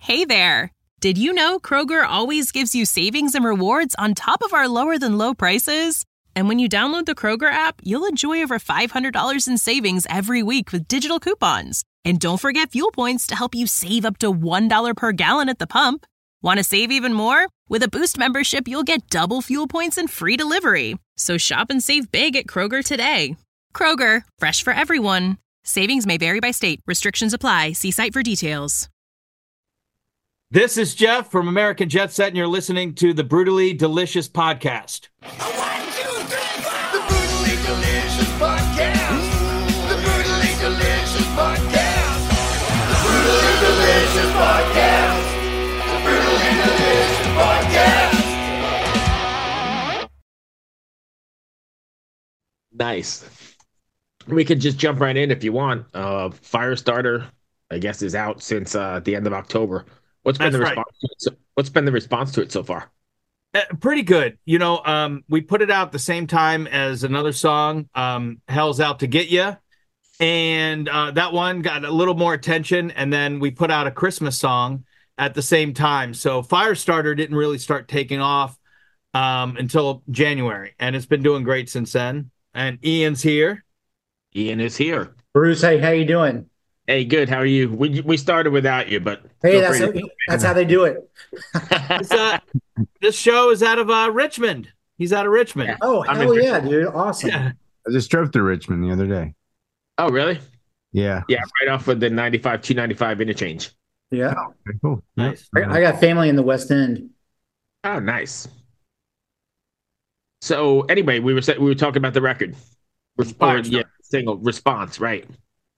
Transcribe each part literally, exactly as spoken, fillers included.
Hey there! Did you know Kroger always gives you savings and rewards on top of our lower-than-low prices? And when you download the Kroger app, you'll enjoy over five hundred dollars in savings every week with digital coupons. And don't forget fuel points to help you save up to one dollar per gallon at the pump. Want to save even more? With a Boost membership, you'll get double fuel points and free delivery. So shop and save big at Kroger today. Kroger, fresh for everyone. Savings may vary by state. Restrictions apply. See site for details. This is Jeff from American Jet Set, and you're listening to the Brutally Delicious Podcast. One, two, three, four. The Brutally Delicious Podcast. The Brutally Delicious Podcast. The Brutally Delicious Podcast. The Brutally Delicious Podcast. Nice. We could just jump right in if you want. Uh, Firestarter, I guess, is out since uh, the end of October. What's been That's the right. response? To it so, what's been the response to it so far? Uh, pretty good. You know, um, we put it out the same time as another song, um, Hell's Out to Get Ya. And uh, that one got a little more attention. And then we put out a Christmas song at the same time. So Firestarter didn't really start taking off um, until January. And it's been doing great since then. And Ian's here. Ian is here. Bruce, hey, how you doing? Hey, good. How are you? We we started without you, but Hey, feel that's free to- that's how they do it. This, uh, this show is out of uh, Richmond. He's out of Richmond. Oh, I'm hell in yeah, dude. Awesome. Yeah. I just drove through Richmond the other day. Oh, really? Yeah. Yeah, right off of the ninety-five, two ninety-five interchange. Yeah. Okay, cool. Nice. Yep. I, I got family in the West End. Oh, nice. So anyway, we were sa- we were talking about the record. Res- or, Firestarter. yeah, single response, right?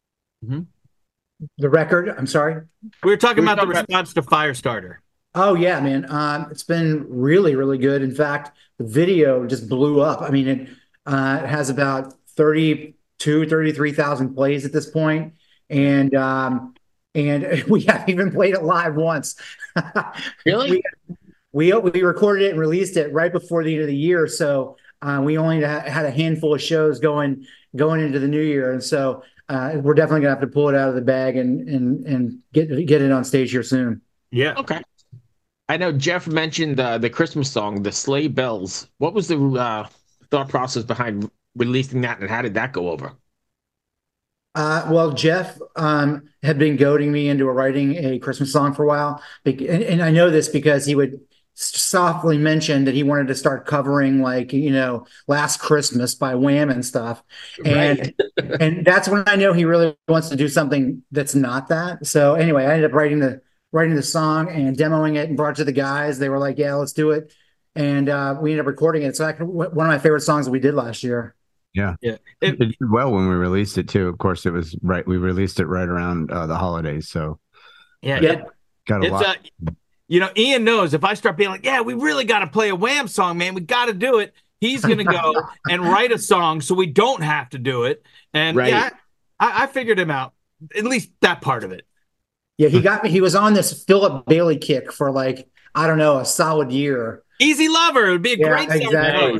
The record, I'm sorry. We were talking We were about the talking about- response to Firestarter. Oh yeah, man. Um, it's been really, really good. In fact, the video just blew up. I mean, it, uh, it has about thirty-two, thirty-three thousand plays at this point. And um, and we haven't even played it live once. Really? We, we we recorded it and released it right before the end of the year. So uh, we only ha- had a handful of shows going going into the new year. And so uh, we're definitely gonna have to pull it out of the bag and and and get get it on stage here soon. Yeah. Okay. I know Jeff mentioned uh, the Christmas song, "The Sleigh Bells." What was the uh, thought process behind releasing that, and how did that go over? Uh, well, Jeff um, had been goading me into writing a Christmas song for a while, Bec- and, and I know this because he would s- softly mention that he wanted to start covering, like, you know, "Last Christmas" by Wham and stuff, and and that's when I know he really wants to do something that's not that. So anyway, I ended up writing the writing the song and demoing it and brought it to the guys. They were like, "Yeah, let's do it," and uh, we ended up recording it. It's like one of my favorite songs that we did last year. Yeah. Yeah. It It, did well when we released it too. Of course, it was right. We released it right around uh, the holidays, so yeah. Yeah. it- got a it's lot. uh, you know, Ian knows if I start being like, "Yeah, we really got to play a Wham song, man. We got to do it." He's gonna go and write a song so we don't have to do it. And Right. yeah, I, I figured him out. At least that part of it. Yeah, he got me. He was on this Philip Bailey kick for like, I don't know, a solid year. Easy Lover. It would be a Yeah, great song. exactly.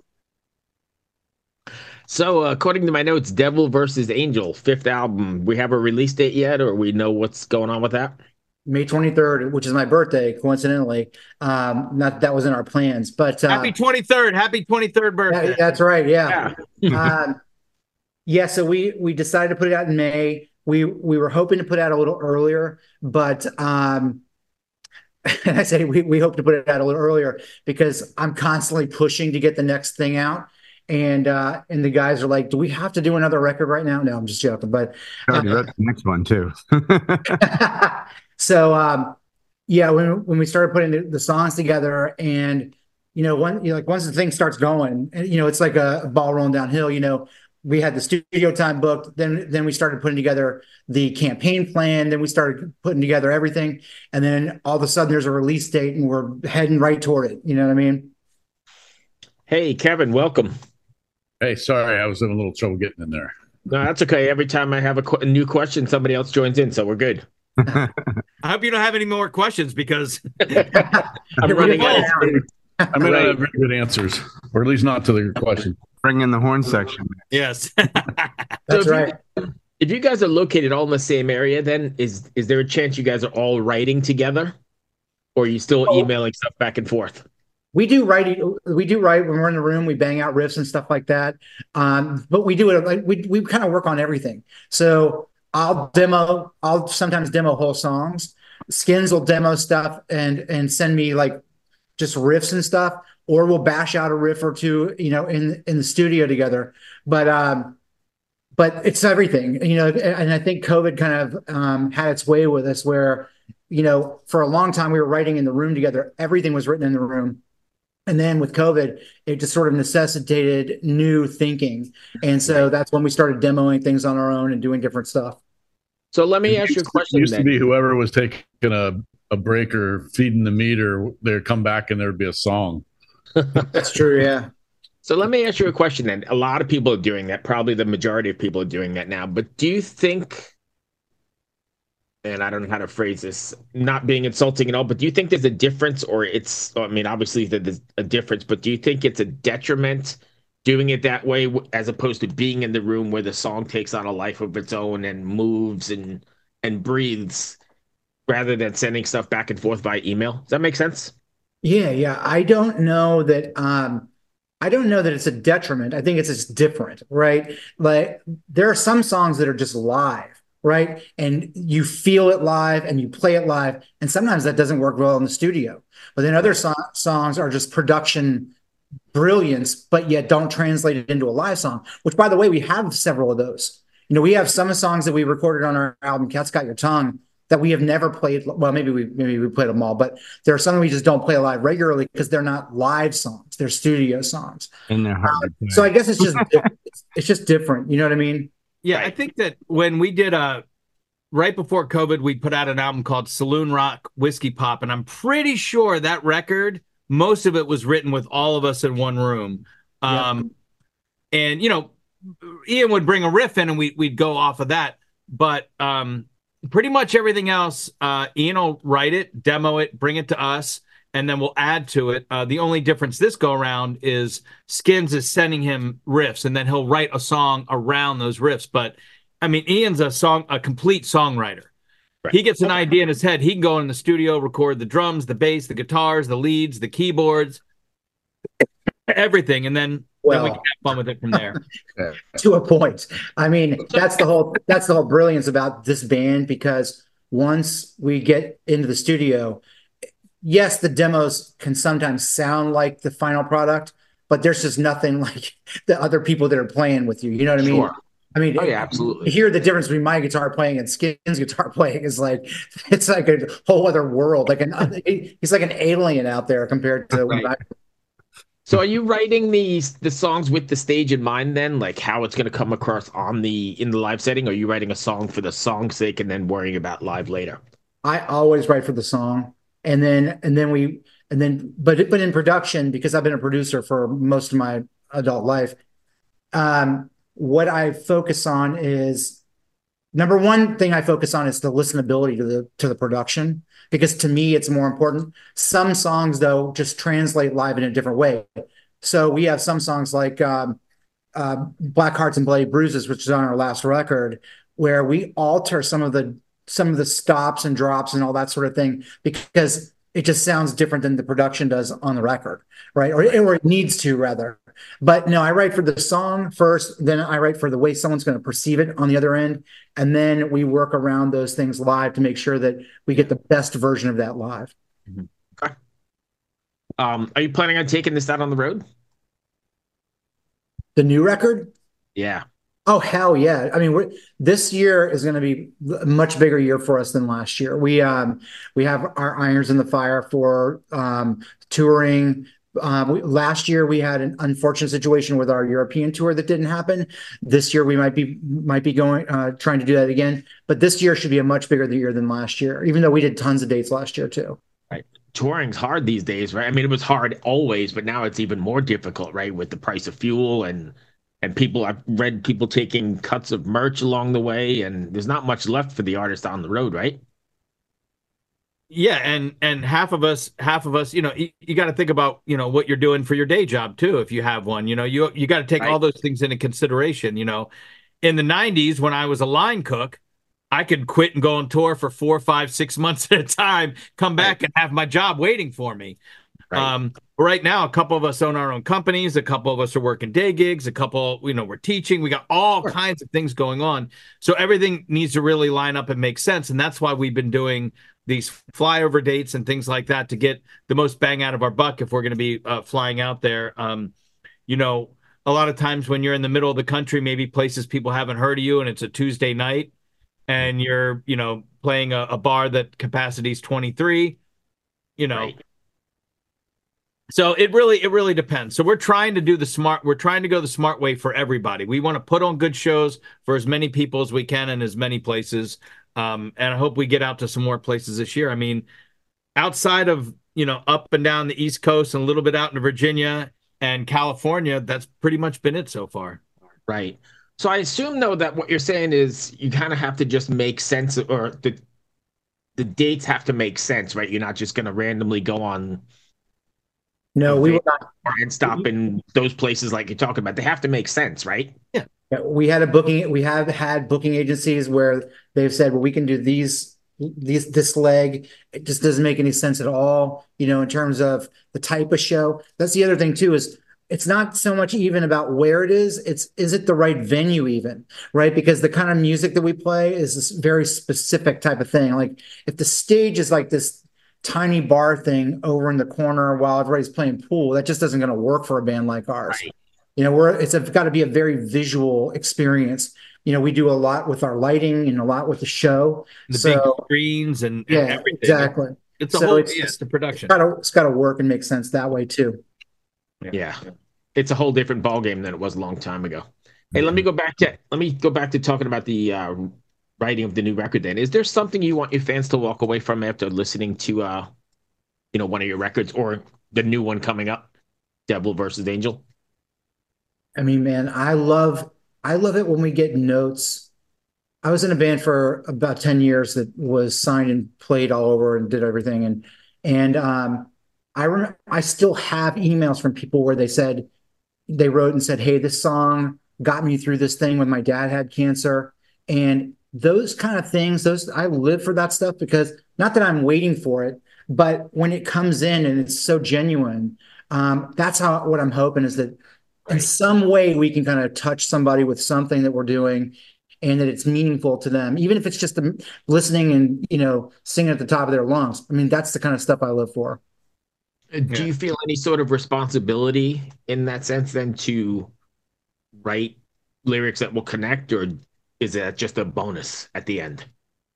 So, uh, according to my notes, "Devil versus Angel," fifth album. We have a release date yet, or we know what's going on with that? May twenty-third, which is my birthday, coincidentally. Um, not that was in our plans, but uh, Happy twenty-third. Happy twenty-third birthday. that- that's right. Yeah. um, yeah. So we we decided to put it out in May. We we were hoping to put it out a little earlier, but um, and I say we we hope to put it out a little earlier because I'm constantly pushing to get the next thing out. And uh, and the guys are like, "Do we have to do another record right now?" No, I'm just joking. But I already wrote the next one too. so um, yeah, when when we started putting the, the songs together, and you know, when you know, like once the thing starts going, and you know, it's like a, a ball rolling downhill. You know, we had the studio time booked, then then we started putting together the campaign plan, then we started putting together everything, and then all of a sudden there's a release date, and we're heading right toward it. You know what I mean? Hey, Kevin, welcome. Hey, sorry, I was having a little trouble getting in there. No, that's okay. Every time I have a, qu- a new question, somebody else joins in, so we're good. I hope you don't have any more questions because I'm Here we running go. out. I may Right. not have very good answers, or at least not to the question. Bring in the horn section. yes. That's So if right. You, If you guys are located all in the same area, then is is there a chance you guys are all writing together, or are you still Oh. emailing stuff back and forth? We do write. We do write when we're in the room. We bang out riffs and stuff like that. Um, but we do it like we we kind of work on everything. So I'll demo. I'll sometimes demo whole songs. Skins will demo stuff and and send me like just riffs and stuff, or we'll bash out a riff or two, you know, in in the studio together. But um, but it's everything, you know. And I think COVID kind of um, had its way with us, where you know, for a long time we were writing in the room together. Everything was written in the room. And then with COVID, it just sort of necessitated new thinking. And so that's when we started demoing things on our own and doing different stuff. So let me It ask you a used, question. it used to then. be whoever was taking a, a break or feeding the meter, they'd come back and there'd be a song. That's true, yeah. So let me ask you a question then. A lot of people are doing that. Probably the majority of people are doing that now. But do you think, and I don't know how to phrase this, not being insulting at all, but do you think there's a difference, or it's, I mean, obviously there's a difference, but do you think it's a detriment doing it that way as opposed to being in the room where the song takes on a life of its own and moves and and breathes rather than sending stuff back and forth by email? Does that make sense? Yeah, yeah. I don't know that um I don't know that it's a detriment. I think it's just different, right? Like there are some songs that are just live, right? And you feel it live and you play it live. And sometimes that doesn't work well in the studio. But then other so- songs are just production brilliance, but yet don't translate it into a live song, which, by the way, we have several of those. You know, we have some songs that we recorded on our album, Cat's Got Your Tongue, that we have never played. Well, maybe we maybe we played them all, but there are some we just don't play live regularly because they're not live songs. They're studio songs. And they're hard to play. So I guess it's just it's, it's just different. You know what I mean? Yeah, Right. I think that when we did a right before COVID, we put out an album called Saloon Rock Whiskey Pop, and I'm pretty sure that record, most of it was written with all of us in one room. Yeah. Um, and you know, Ian would bring a riff in, and we we'd go off of that. But um, pretty much everything else, uh, Ian will write it, demo it, bring it to us, and then we'll add to it. Uh, the only difference this go around is Skins is sending him riffs, and then he'll write a song around those riffs. But I mean, Ian's a song, a complete songwriter. Right. He gets an idea in his head. He can go in the studio, record the drums, the bass, the guitars, the leads, the keyboards, everything, and then, Well, then we can have fun with it from there. to a point. I mean, that's the whole that's the whole brilliance about this band, because once we get into the studio, yes, the demos can sometimes sound like the final product, but there's just nothing like the other people that are playing with you. You know what I mean? Sure. I mean, Oh, yeah, absolutely. You hear the difference between my guitar playing and Skin's guitar playing is like it's like a whole other world. Like an he's like an alien out there compared to Right. what I, So are you writing these the songs with the stage in mind then, like how it's going to come across on the in the live setting? Or are you writing a song for the song's sake and then worrying about live later? I always write for the song, and then and then we and then but but in production, because I've been a producer for most of my adult life, um, what I focus on is number one thing I focus on is the listenability to the to the production, because to me it's more important. Some songs though just translate live in a different way. So we have some songs like um, uh, Black Hearts and Bloody Bruises, which is on our last record, where we alter some of the some of the stops and drops and all that sort of thing, because it just sounds different than the production does on the record, right? Or, or it needs to, rather. But no, I write for the song first, then I write for the way someone's going to perceive it on the other end, and then we work around those things live to make sure that we get the best version of that live. Okay. Um, are you planning on taking this out on the road? The new record? Yeah. Oh, hell yeah. I mean, we're, this year is going to be a much bigger year for us than last year. We um we have our irons in the fire for um touring. Um, we, last year we had an unfortunate situation with our European tour that didn't happen. This year we might be might be going uh, trying to do that again. But this year should be a much bigger year than last year, even though we did tons of dates last year too. Right. Touring's hard these days, right? I mean, it was hard always, but now it's even more difficult, right? With the price of fuel and and people, I've read people taking cuts of merch along the way, and there's not much left for the artist on the road, right? Yeah, and and half of us, half of us, you know, you, you got to think about, you know, what you're doing for your day job too, if you have one. You know, you you got to take Right. all those things into consideration. You know, in the nineties, when I was a line cook, I could quit and go on tour for four, five, six months at a time, come back right. and have my job waiting for me. Right. Um, right now, a couple of us own our own companies. A couple of us are working day gigs. A couple, you know, we're teaching. We got all sure. kinds of things going on. So everything needs to really line up and make sense. And that's why we've been doing these flyover dates and things like that to get the most bang out of our buck if we're going to be uh, flying out there. Um, you know, a lot of times when you're in the middle of the country, maybe places people haven't heard of you, and it's a Tuesday night, and you're, you know, playing a, a bar that capacity is twenty-three, you know. Right. So it really, it really depends. So we're trying to do the smart, we're trying to go the smart way for everybody. We want to put on good shows for as many people as we can in as many places. Um, and I hope we get out to some more places this year. I mean, outside of, you know, up and down the East Coast and a little bit out in Virginia and California, that's pretty much been it so far. Right. So I assume, though, that what you're saying is you kind of have to just make sense, or the the dates have to make sense, right? You're not just going to randomly go on. No, we were not. And stop in those places like you're talking about. They have to make sense, right? Yeah. We had a booking. We have had booking agencies where they've said, well, we can do these, these, this leg. It just doesn't make any sense at all, you know, in terms of the type of show. That's the other thing, too, is it's not so much even about where it is. It's, is it the right venue even, right? Because the kind of music that we play is this very specific type of thing. Like if the stage is like this tiny bar thing over in the corner while everybody's playing pool, that just isn't going to work for a band like ours. Right. You know, we're it's got to be a very visual experience. You know, we do a lot with our lighting and a lot with the show. The so, big screens and, and yeah, everything. Exactly. It's a so whole it's, yeah, it's the production. It's got to it's got to work and make sense that way too. Yeah. yeah. It's a whole different ballgame than it was a long time ago. Hey, mm-hmm. let me go back to let me go back to talking about the uh, writing of the new record then. Is there something you want your fans to walk away from after listening to uh, you know, one of your records or the new one coming up, Devil versus Angel? I mean, man, I love I love it when we get notes. I was in a band for about ten years that was signed and played all over and did everything. And and um, I remember I still have emails from people where they said they wrote and said, hey, this song got me through this thing when my dad had cancer. And those kind of things, those I live for that stuff, because not that I'm waiting for it, but when it comes in and it's so genuine, um, that's how what I'm hoping is that in some way we can kind of touch somebody with something that we're doing and that it's meaningful to them, even if it's just them listening and, you know, singing at the top of their lungs. I mean, that's the kind of stuff I live for. Do yeah. you feel any sort of responsibility in that sense then to write lyrics that will connect, or is that just a bonus at the end?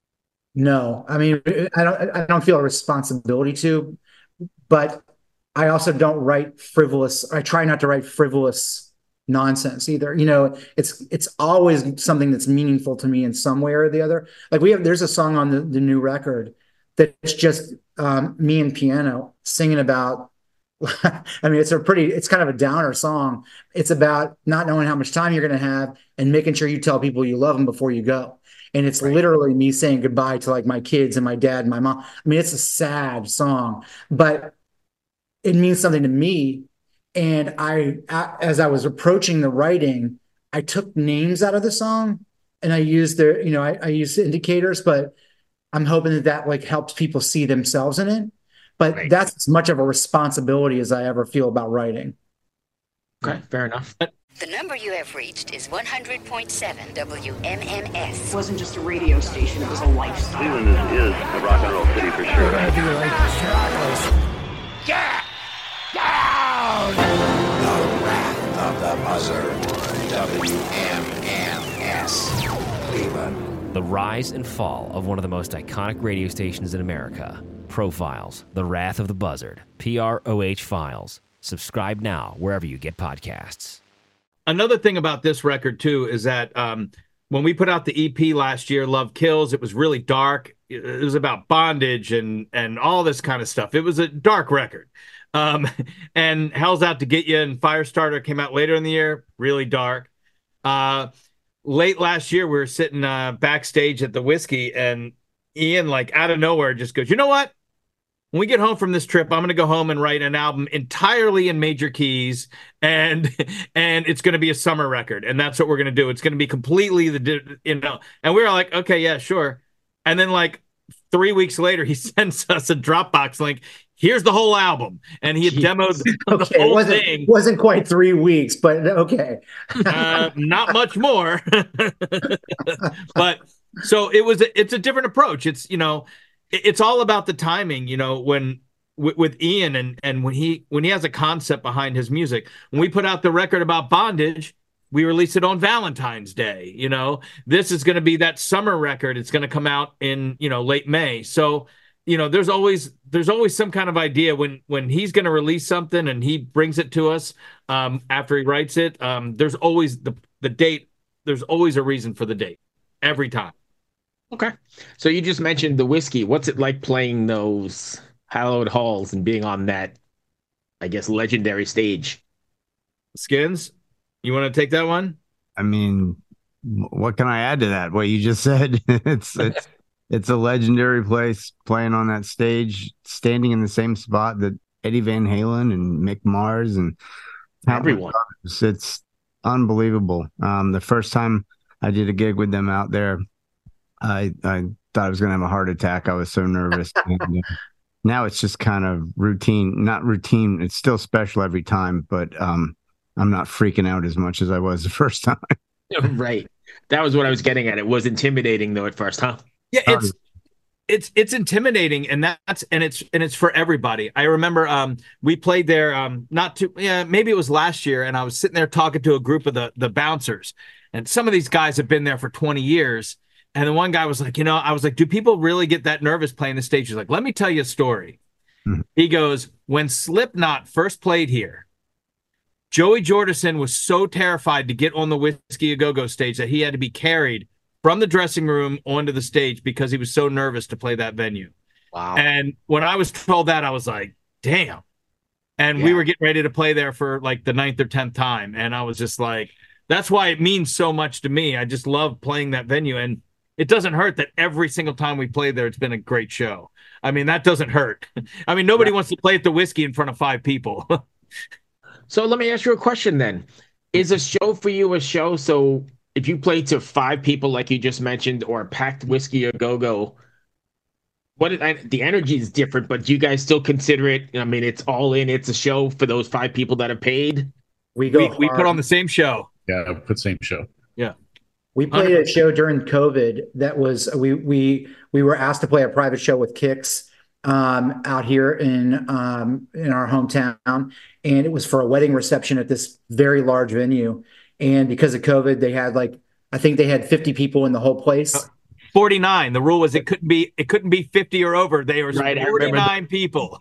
No, I mean, I don't, I don't feel a responsibility to, but I also don't write frivolous. I try not to write frivolous nonsense either. You know, it's it's always something that's meaningful to me in some way or the other. Like we have, there's a song on the, the new record that's just um, me and piano singing about. I mean, it's a pretty, it's kind of a downer song. It's about not knowing how much time you're going to have and making sure you tell people you love them before you go. And it's right. literally me saying goodbye to like my kids and my dad and my mom. I mean, it's a sad song, but it means something to me. And I, as I was approaching the writing, I took names out of the song and I used their, you know, I, I used indicators, but I'm hoping that that like helps people see themselves in it. But right. that's as much of a responsibility as I ever feel about writing. Okay, fair enough. The number you have reached is one hundred point seven W M M S. It wasn't just a radio station, it was a lifestyle. Cleveland is, is a rock and roll city for sure. Get down! The Wrath of the Buzzard. W M M S. Cleveland. The rise and fall of one of the most iconic radio stations in America. Profiles, The Wrath of the Buzzard, P R O H Files. Subscribe now wherever you get podcasts. Another thing about this record, too, is that um, when we put out the E P last year, Love Kills, it was really dark. It was about bondage and and all this kind of stuff. It was a dark record. Um, and Hell's Out to Get You and Firestarter came out later in the year, really dark. Uh, late last year, we were sitting uh, backstage at the Whiskey, and Ian, like out of nowhere, just goes, you know what? when we get home from this trip, I'm going to go home and write an album entirely in major keys, and and it's going to be a summer record, and that's what we're going to do. It's going to be completely the you know. And we were like, okay, yeah, sure. And then like three weeks later, he sends us a Dropbox link. Here's the whole album, and he had demoed the, okay, the whole it wasn't, thing. Wasn't quite three weeks, but okay. uh, not much more, but so it was. It's a different approach. It's you know. It's all about the timing, you know, when with, with Ian and, and when he when he has a concept behind his music. When we put out the record about bondage, we released it on Valentine's Day. You know, this is going to be that summer record. It's going to come out in, you know, late May. So, you know, there's always there's always some kind of idea when when he's going to release something and he brings it to us um, after he writes it. Um, there's always the the date. There's always a reason for the date every time. Okay. So you just mentioned the whiskey. What's it like playing those hallowed halls and being on that, I guess, legendary stage? Skins, you want to take that one? I mean, what can I add to that? What you just said? it's it's it's a legendary place, playing on that stage, standing in the same spot that Eddie Van Halen and Mick Mars and everyone. Others. It's unbelievable. Um, the first time I did a gig with them out there, I I thought I was going to have a heart attack. I was so nervous. And, uh, now it's just kind of routine, not routine. It's still special every time, but um, I'm not freaking out as much as I was the first time. Right. That was what I was getting at. It was intimidating though at first, huh? Yeah, it's it's it's intimidating, and that's and it's and it's for everybody. I remember um we played there um not too yeah maybe it was last year, and I was sitting there talking to a group of the the bouncers, and some of these guys have been there for twenty years. And the one guy was like, you know, I was like, do people really get that nervous playing the stage? He's like, let me tell you a story. Mm-hmm. He goes, when Slipknot first played here, Joey Jordison was so terrified to get on the Whiskey A Go-Go stage that he had to be carried from the dressing room onto the stage because he was so nervous to play that venue. Wow. And when I was told that, I was like, damn. And yeah. we were getting ready to play there for like the ninth or tenth time. And I was just like, that's why it means so much to me. I just love playing that venue. And it doesn't hurt that every single time we played there, it's been a great show. I mean, that doesn't hurt. I mean, nobody yeah. wants to play at the Whiskey in front of five people. So let me ask you a question then. Is a show for you a show? So if you play to five people, like you just mentioned, or a packed Whiskey A Go-Go, what I, the energy is different, but do you guys still consider it? I mean, it's all in. It's a show for those five people that have paid. We go. We, we put on the same show. Yeah, put same show. Yeah. We played a show during COVID that was we we we were asked to play a private show with Kix um, out here in um, in our hometown, and it was for a wedding reception at this very large venue. And because of COVID, they had like I think they had fifty people in the whole place. forty-nine. The rule was it couldn't be it couldn't be fifty or over. They were right, forty-nine people.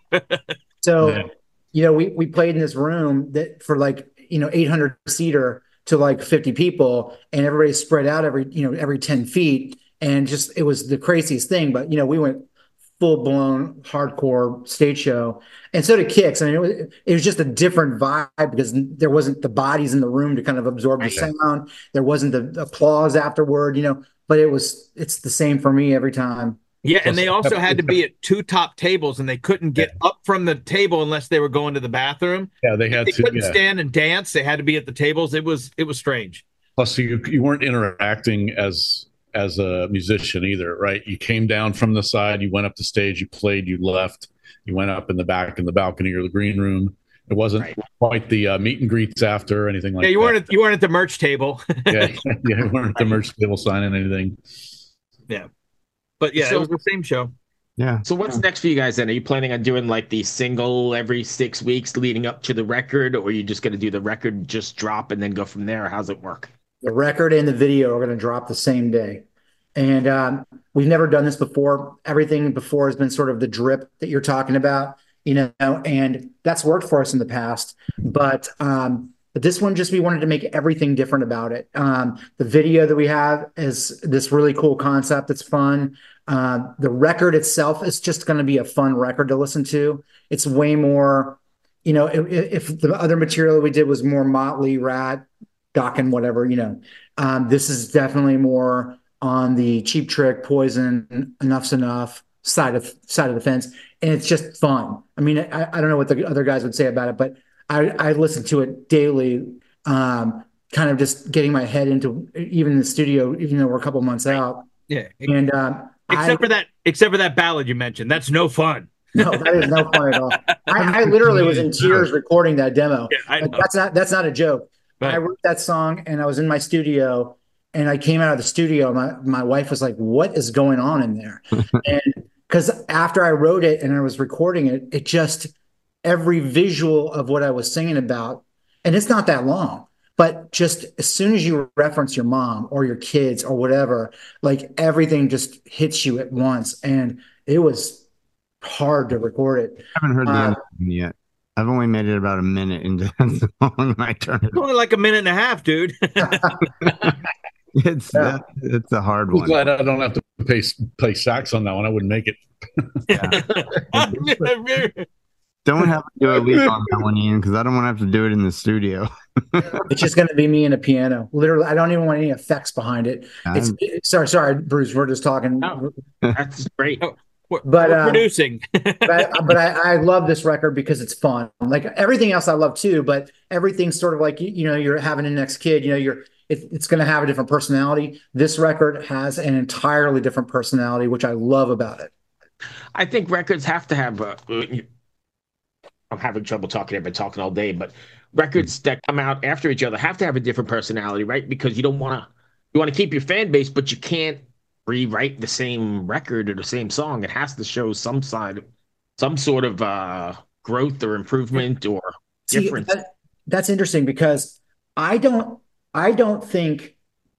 So, yeah. you know, we we played in this room that for like you know eight hundred seater. To like fifty people, and everybody spread out every, you know, every ten feet. And just, it was the craziest thing. But, you know, we went full blown hardcore stage show. And so did Kix. I mean, it was, it was just a different vibe because there wasn't the bodies in the room to kind of absorb the sound. There wasn't the applause afterward, you know, but it was, it's the same for me every time. Yeah, and they also had to be at two top tables, and they couldn't get yeah. up from the table unless they were going to the bathroom. Yeah, they had they to. couldn't yeah. stand and dance. They had to be at the tables. It was it was strange. Plus, you you weren't interacting as as a musician either, right? You came down from the side, you went up the stage, you played, you left, you went up in the back in the balcony or the green room. It wasn't right. quite the uh, meet and greets after or anything like that. Yeah, you that. weren't at, you weren't at the merch table. yeah, yeah, you weren't at the merch table signing anything. Yeah, but yeah, so, it was the same show. Yeah. So what's next for you guys then? Are you planning on doing like the single every six weeks leading up to the record, or are you just going to do the record, just drop and then go from there? How's it work? The record and the video are going to drop the same day. And um, we've never done this before. Everything before has been sort of the drip that you're talking about, you know, and that's worked for us in the past. But um, but this one, just we wanted to make everything different about it. Um, the video that we have is this really cool concept. It's fun. Uh, the record itself is just going to be a fun record to listen to. It's way more, you know, if, if the other material we did was more Motley, Rat, Dokken, whatever, you know, um, this is definitely more on the Cheap Trick, Poison, Enough's Enough side of side of the fence, and it's just fun. I mean, I, I don't know what the other guys would say about it, but I, I listen to it daily, um, kind of just getting my head into even in the studio, even though we're a couple months out. Yeah, and um, except I, for that, except for that ballad you mentioned, that's no fun. No, that is no fun at all. I, I literally was in tears recording that demo. Yeah, I know. That's not that's not a joke. Right. I wrote that song and I was in my studio, and I came out of the studio. My my wife was like, "What is going on in there?" And because after I wrote it and I was recording it, it just every visual of what I was singing about, and it's not that long, but just as soon as you reference your mom or your kids or whatever, like everything just hits you at once, and it was hard to record it. I haven't heard the Uh, end yet. I've only made it about a minute into the song, and I turned it. It's only like a minute and a half, dude. It's Yeah. that, it's a hard I'm one. glad I don't have to play, play sax on that one. I wouldn't make it. Don't have to do a lead on that one, Ian, because I don't want to have to do it in the studio. It's just going to be me and a piano. Literally, I don't even want any effects behind it. It's, I'm- it- sorry, sorry, Bruce. We're just talking. No. That's great. We're, But, we're uh, producing. but I, but I, I love this record because it's fun. Like everything else, I love too. But everything's sort of like you, you know, you're having a next kid. You know, you're it, it's going to have a different personality. This record has an entirely different personality, which I love about it. I think records have to have. A, I'm having trouble talking. I've been talking all day, but records that come out after each other have to have a different personality, right? Because you don't want to. You want to keep your fan base, but you can't rewrite the same record or the same song. It has to show some side, some sort of uh, growth or improvement or See, difference. that- that's interesting because I don't I don't think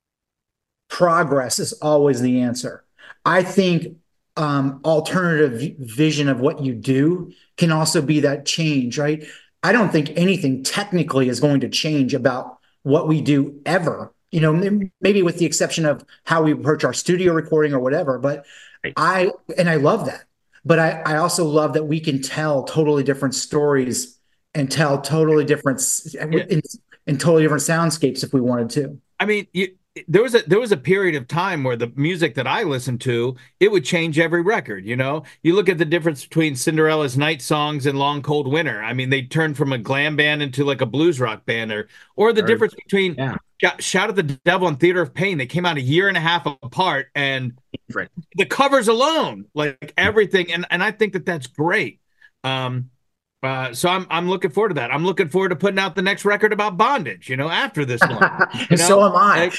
progress is always the answer. I think um, alternative v- vision of what you do can also be that change, right? I don't think anything technically is going to change about what we do ever. You know, m- maybe with the exception of how we approach our studio recording or whatever. But Right. I and I love that. But I, I also love that we can tell totally different stories and tell totally different s- in, in totally different soundscapes if we wanted to. I mean, you, there was a there was a period of time where the music that I listened to, it would change every record. You know, you look at the difference between Cinderella's Night Songs and Long Cold Winter. I mean, they turned from a glam band into like a blues rock band, or or the Or- difference between yeah. Shout- Shout at the Devil and Theater of Pain. They came out a year and a half apart, and Different. the covers alone, like everything, and and I think that that's great. Um, uh, so I'm I'm looking forward to that. I'm looking forward to putting out the next record about bondage. You know, after this one. You know? So am I.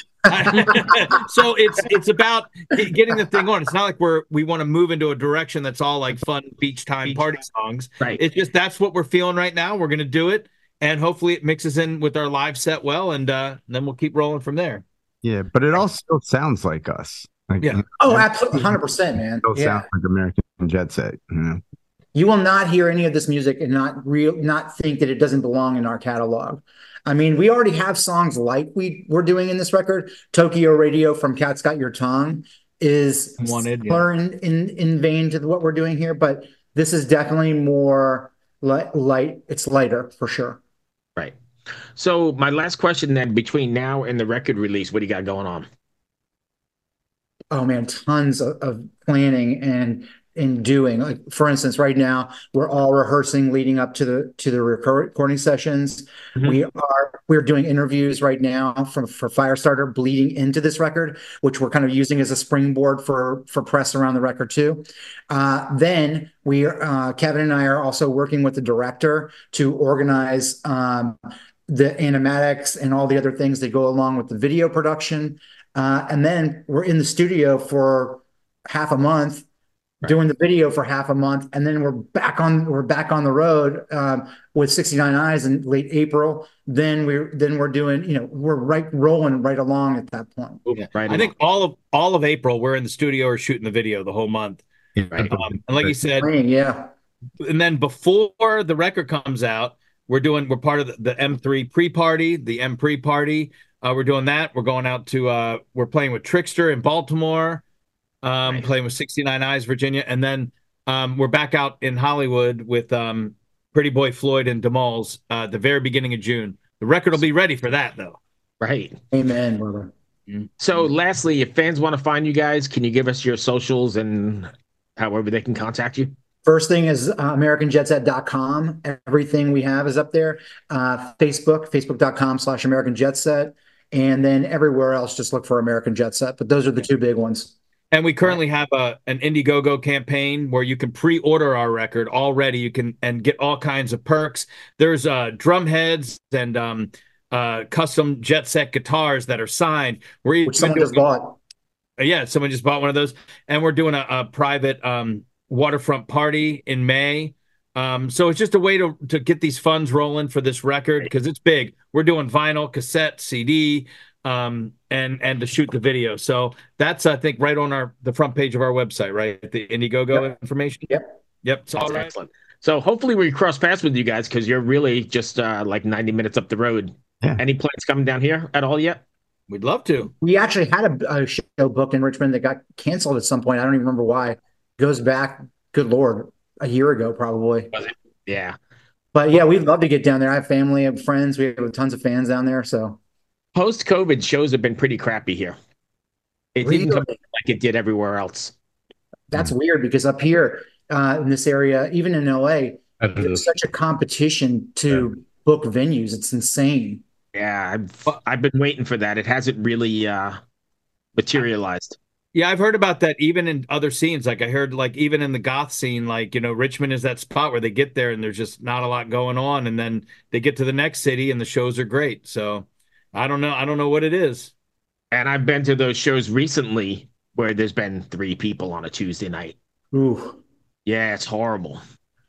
So it's it's about getting the thing on. It's not like we're we want to move into a direction that's all like fun beach time party songs. Right. It's just that's what we're feeling right now. We're gonna do it, and hopefully it mixes in with our live set well, and uh, then we'll keep rolling from there. Yeah, but it all still sounds like us. Like, Yeah. Oh, absolutely, one hundred percent, man. It still Yeah. sounds like American Jet Set. You know? You will not hear any of this music and not real not think that it doesn't belong in our catalog. I mean, we already have songs like we we're doing in this record. Tokyo Radio from Cat's Got Your Tongue is Wanted, yeah. similar in, in in vein to what we're doing here, but this is definitely more light. light it's lighter for sure. Right. So my last question then, between now and the record release, what do you got going on? Oh man, tons of, of planning and in doing. Like for instance, right now we're all rehearsing leading up to the to the recor- recording sessions. Mhm. We are we're doing interviews right now from for Firestarter bleeding into this record, which we're kind of using as a springboard for for press around the record too. Uh, then we are uh, Kevin and I are also working with the director to organize um, the animatics and all the other things that go along with the video production. Uh, and then we're in the studio for half a month, Right. doing the video for half a month, and then we're back on we're back on the road um, with sixty-nine Eyes in late April. Then we're then we're doing you know we're right rolling right along at that point. Yeah. Right I think all of all of April we're in the studio or shooting the video the whole month. Right. Um, and like you said, Yeah, and then before the record comes out, we're doing we're part of the, the M three pre-party, the M pre-party. Uh, we're doing that. We're going out to uh, we're playing with Trickster in Baltimore, um, Right. playing with sixty-nine Eyes, Virginia, and then um, we're back out in Hollywood with um, Pretty Boy Floyd and DeMalls uh, at the very beginning of June. The record will be ready for that though. Right. amen, brother. So lastly, if fans want to find you guys, can you give us your socials and however they can contact you? First thing is uh, American Jet Set dot com. Everything we have is up there. Uh, Facebook, facebook dot com slash American Jet Set. And then everywhere else, just look for American Jet Set. But those are the two big ones. And we currently have a an Indiegogo campaign where you can pre-order our record already. You can and get all kinds of perks. There's uh, drum heads and um, uh, custom Jet Set guitars that are signed. We're Which someone just bought. Yeah, someone just bought one of those. And we're doing a, a private um, waterfront party in May. Um, so it's just a way to to get these funds rolling for this record because it's big. We're doing vinyl, cassette, C D, um, and and to shoot the video. So that's I think right on our the front page of our website, right? The Indiegogo Yep. information. Yep. Yep. It's all That's right. excellent. So hopefully we cross paths with you guys because you're really just uh, like ninety minutes up the road. Yeah. Any plans coming down here at all yet? We'd love to. We actually had a, a show booked in Richmond that got canceled at some point. I don't even remember why. Goes back, good Lord, a year ago probably. Was it? Yeah. But yeah, we'd love to get down there. I have family, I have friends. We have tons of fans down there. So Post-COVID shows have been pretty crappy here. It didn't come Really? like it did everywhere else. that's weird because up here uh, in this area, even in L A, That there's is- such a competition to book venues. It's insane. Yeah, I've I've been waiting for that. It hasn't really uh, materialized. Yeah, I've heard about that even in other scenes. Like I heard like even in the goth scene, like, you know, Richmond is that spot where they get there and there's just not a lot going on. And then they get to the next city and the shows are great. So I don't know. I don't know what it is. And I've been to those shows recently where there's been three people on a Tuesday night. Ooh, Yeah, it's horrible.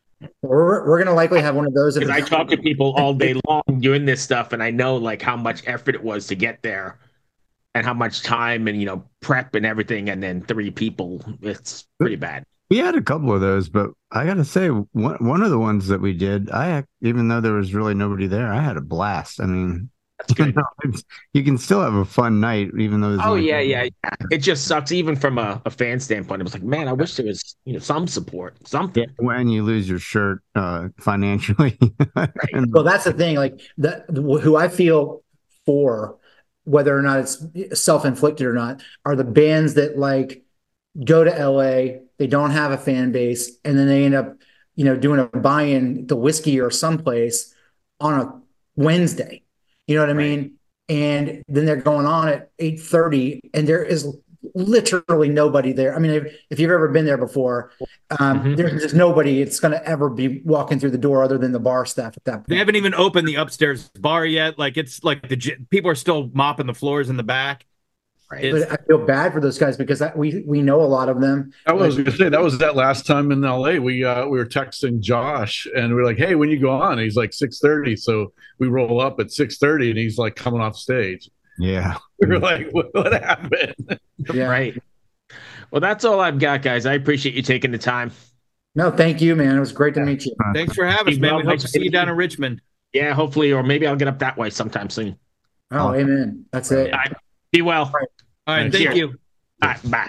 we're we're gonna likely have one of those. at Because the- I talk to people all day long doing this stuff, and I know like how much effort it was to get there, and how much time and you know prep and everything, and then three people. It's pretty bad. We had a couple of those, but I got to say, one one of the ones that we did, I ac- even though there was really nobody there, I had a blast. I mean, That's you, good. know, it's- you can still have a fun night, even though. There's Oh only- yeah, yeah, yeah. It just sucks, even from a, a fan standpoint. It was like, man, I wish there was you know some support, something. When you lose your shirt uh, financially. And- Well, that's the thing. Like that, who I feel for, whether or not it's self-inflicted or not, are the bands that like go to L A. They don't have a fan base, and then they end up, you know, doing a buy-in to Whiskey or someplace on a Wednesday. You know what I mean? And then they're going on at eight thirty, and there is literally nobody there. I mean, if, if you've ever been there before, um, Mhm. there's just nobody it's going to ever be walking through the door other than the bar staff at that point. They haven't even opened the upstairs bar yet. Like it's like the gy- people are still mopping the floors in the back. Right. It's- But I feel bad for those guys because I, we we know a lot of them. I was going to say that was that last time in L A. We uh, we were texting Josh and we are like, "Hey, when you go on?" And he's like six thirty. So we roll up at six thirty, and he's like coming off stage. yeah. We were like, "What, what happened?" Yeah. Right. Well, that's all I've got, guys. I appreciate you taking the time. No, thank you, man. It was great to meet you. Thanks for having us, man. We Well, hope to see you down in Richmond. Yeah, hopefully, or maybe I'll get up that way sometime soon. Oh, amen. That's it. All right. Be well. All right, Thanks. thank you. All right, bye.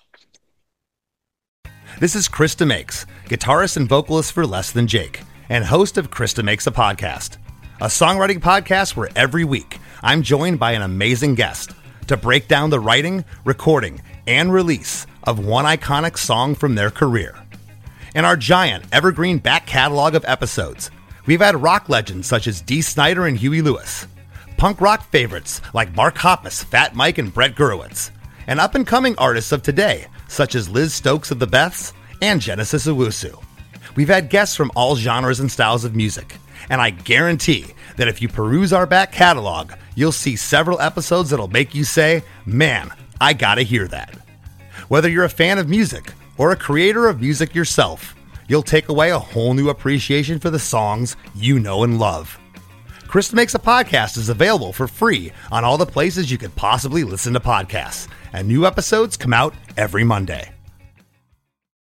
This is Krista Makes, guitarist and vocalist for Less Than Jake, and host of Krista Makes a Podcast, a songwriting podcast where every week I'm joined by an amazing guest to break down the writing, recording, and release of one iconic song from their career. In our giant evergreen back catalog of episodes, we've had rock legends such as Dee Snider and Huey Lewis, punk rock favorites like Mark Hoppus, Fat Mike, and Brett Gurewitz, and up-and-coming artists of today such as Liz Stokes of the Beths and Genesis Owusu. We've had guests from all genres and styles of music, and I guarantee that if you peruse our back catalog, you'll see several episodes that'll make you say, man, I gotta hear that. Whether you're a fan of music or a creator of music yourself, you'll take away a whole new appreciation for the songs you know and love. Krista Makes a Podcast is available for free on all the places you could possibly listen to podcasts, and new episodes come out every Monday.